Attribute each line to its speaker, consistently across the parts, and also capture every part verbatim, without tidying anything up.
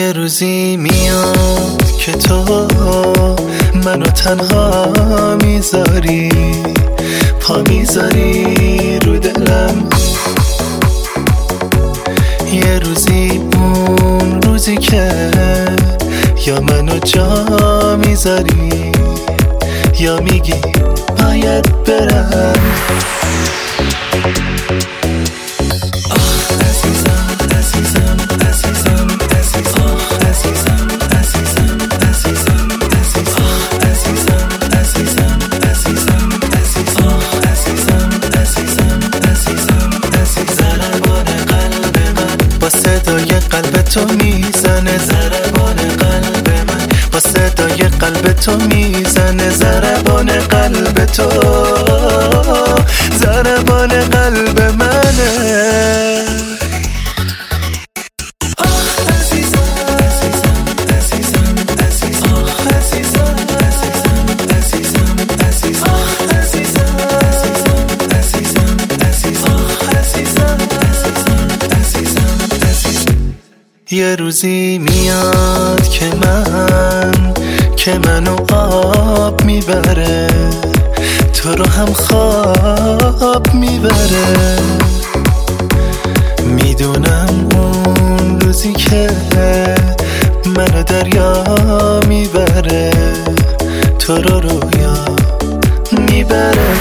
Speaker 1: یه روزی میاد که تو منو تنها میذاری، پا میذاری رو دلم. یه روزی اون روزی که یا منو جا میذاری یا میگی باید برم. با صدای قلب تو میزنه ضربان قلب من، با صدای قلب تو میزنه ضربان قلب تو، ضربان قلب منه. یه روزی میاد که من که منو آب میبره، تو رو هم خواب میبره. میدونم اون روزی که منو دریا میبره، تو رو رویا میبره.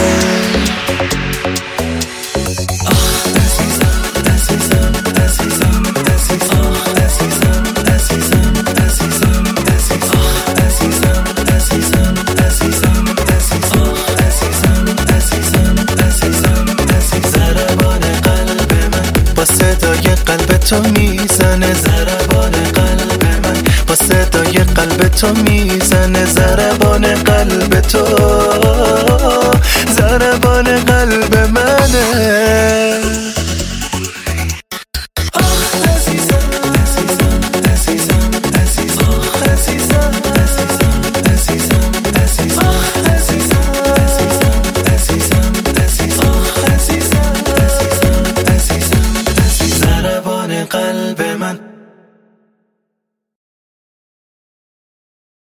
Speaker 1: با صدای قلب تو میزنه ضربان قلب من، با صدای قلب تو میزنه ضربان قلب تو، ضربان قلب منه.